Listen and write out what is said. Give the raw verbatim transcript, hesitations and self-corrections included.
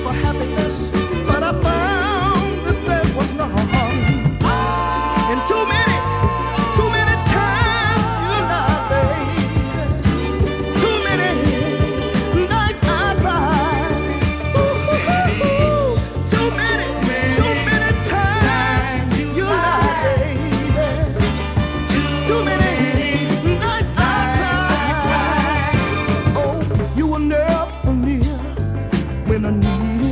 for happiness, but I found that there was none. And too many, too many times you lied, baby. Too many nights I cried. Ooh, too many, too many times you lied, baby. Too many nights I cried. Oh, you were never near when I needed